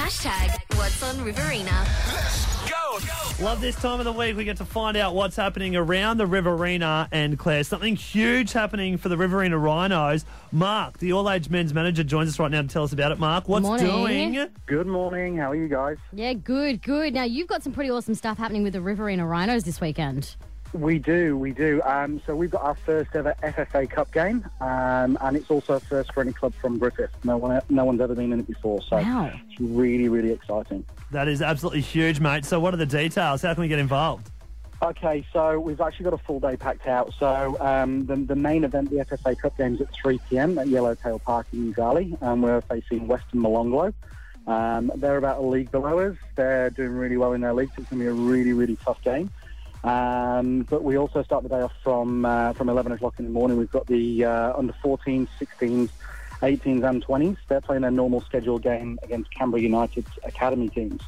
Hashtag What's on Riverina. Go! Love this time of the week. We get to find out what's happening around the Riverina, and Claire, something huge happening for the Riverina Rhinos. Mark, the all-age men's manager, joins us right now to tell us about it. Mark, what's Morning. doing? Good morning. How are you guys? Yeah, good. Now, you've got some pretty awesome stuff happening with the Riverina Rhinos this weekend. We do. So we've got our first ever FFA Cup game, and it's also a first for any club from Griffith. No one's ever been in it before, so Wow. it's really, really exciting. That is absolutely huge, mate. So what are the details? How can we get involved? Okay, so we've actually got a full day packed out. So the main event, the FFA Cup game, is at 3 p.m. at Yellowtail Park in Ugali, and we're facing Western Molonglo. They're about a league below us. They're doing really well in their league, so it's going to be a really, really tough game. But we also start the day off from 11 o'clock in the morning. We've got the under 14s, 16s, 18s and 20s. They're playing their normal scheduled game against Canberra United's academy teams.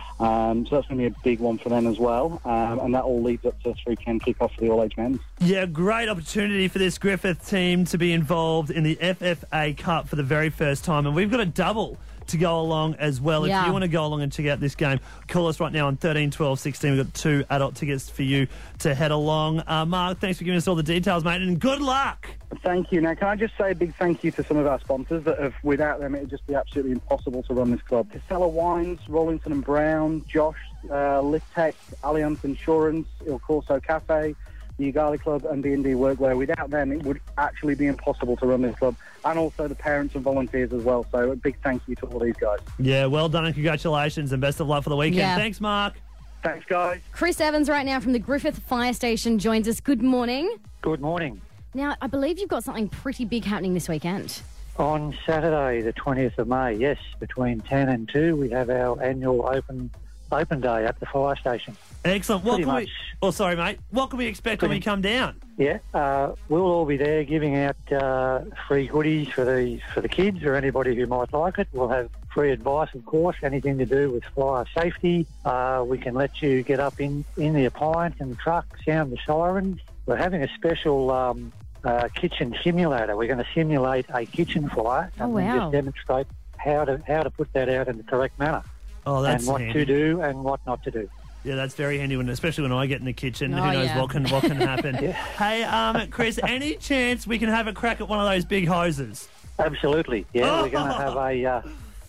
So that's going to be a big one for them as well. And that all leads up to 3 p.m. kick-off for the all-age men. Yeah, great opportunity for this Griffith team to be involved in the FFA Cup for the very first time. And we've got a double to go along as well. If you want to go along and check out this game, call us right now on 13 12 16. We've got 2 adult tickets for you to head along. Mark, thanks for giving us all the details, mate, and good luck. Thank you. Now, can I just say a big thank you to some of our sponsors that have, without them, it would just be absolutely impossible to run this club. Casella Wines, Rollington and Brown, Josh, Liftech, Allianz Insurance, Il Corso Cafe, the Ugali Club and B&D Workwear. Without them, it would actually be impossible to run this club, and also the parents and volunteers as well. So a big thank you to all these guys. Yeah, well done and congratulations and best of luck for the weekend. Yeah. Thanks, Mark. Thanks, guys. Chris Evans right now from the Griffith Fire Station joins us. Good morning. Good morning. Now, I believe you've got something pretty big happening this weekend. On Saturday, the 20th of May, yes, between 10 and 2, we have our annual open day at the fire station. Excellent. Pretty much. Sorry, mate. What can we expect when we come down? Yeah, we'll all be there giving out free goodies for the kids or anybody who might like it. We'll have free advice, of course, anything to do with fire safety. We can let you get up in the appliance and the truck, sound the sirens. We're having a special kitchen simulator. We're going to simulate a kitchen fire and then just demonstrate how to put that out in the correct manner. Oh, that's and what handy to do and what not to do. Yeah, that's very handy, especially when I get in the kitchen. Oh, Who knows yeah. what can happen? Hey, Chris, any chance we can have a crack at one of those big hoses? Absolutely. Yeah, we're going to have a...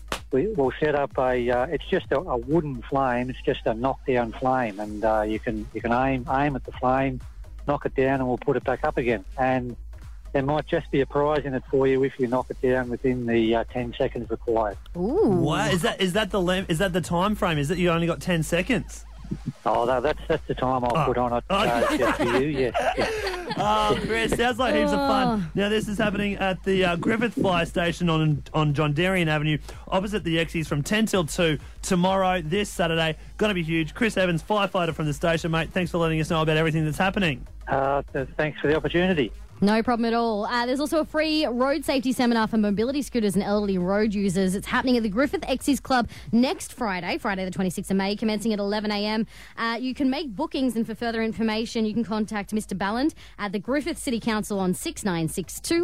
we'll set up it's just a wooden flame. It's just a knockdown flame, and you can aim at the flame, knock it down, and we'll put it back up again. And there might just be a prize in it for you if you knock it down within the 10 seconds required. Ooh. What is that? Is that the time frame? Is that you only got 10 seconds? Oh, no, that's the time I'll put on it just for you. Yes. Oh, Chris, sounds like heaps of fun. Now, this is happening at the Griffith Fire Station on John Darien Avenue, opposite the Exes, from 10 till 2 tomorrow, this Saturday. Going to be huge. Chris Evans, firefighter from the station, mate. Thanks for letting us know about everything that's happening. Thanks for the opportunity. No problem at all. There's also a free road safety seminar for mobility scooters and elderly road users. It's happening at the Griffith Exes Club next Friday the 26th of May, commencing at 11 a.m. You can make bookings, and for further information, you can contact Mr. Balland at the Griffith City Council on 6962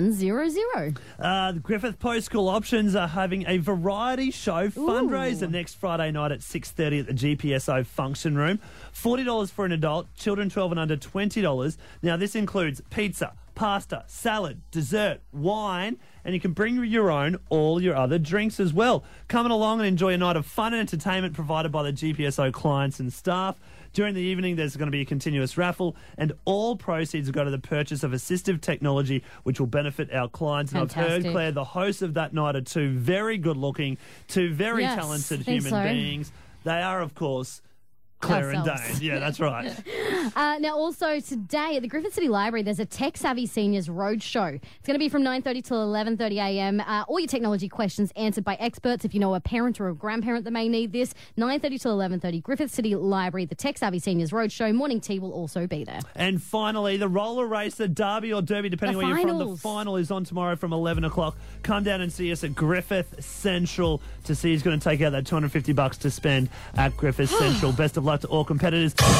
8100. The Griffith Post School Options are having a variety show fundraiser next Friday night at 6:30 at the GPSO function room. $40 for an adult, children 12 and under $20. Now, this includes pizza, pasta, salad, dessert, wine, and you can bring your own, all your other drinks as well. Come along and enjoy a night of fun and entertainment provided by the GPSO clients and staff. During the evening, there's going to be a continuous raffle, and all proceeds will go to the purchase of assistive technology, which will benefit our clients. Fantastic. And I've heard, Claire, the hosts of that night are two very good-looking, two very talented human beings. They are, of course, Claire and Dane. Yeah, that's right. Now, also today at the Griffith City Library, there's a Tech Savvy Seniors Roadshow. It's going to be from 9:30 till 11:30 a.m. All your technology questions answered by experts. If you know a parent or a grandparent that may need this, 9:30 till 11:30, Griffith City Library, the Tech Savvy Seniors Roadshow. Morning tea will also be there. And finally, the roller racer, Derby or Derby, depending where you're from. The final is on tomorrow from 11 o'clock. Come down and see us at Griffith Central to see who's going to take out that $250 to spend at Griffith Central. Best of luck to all competitors.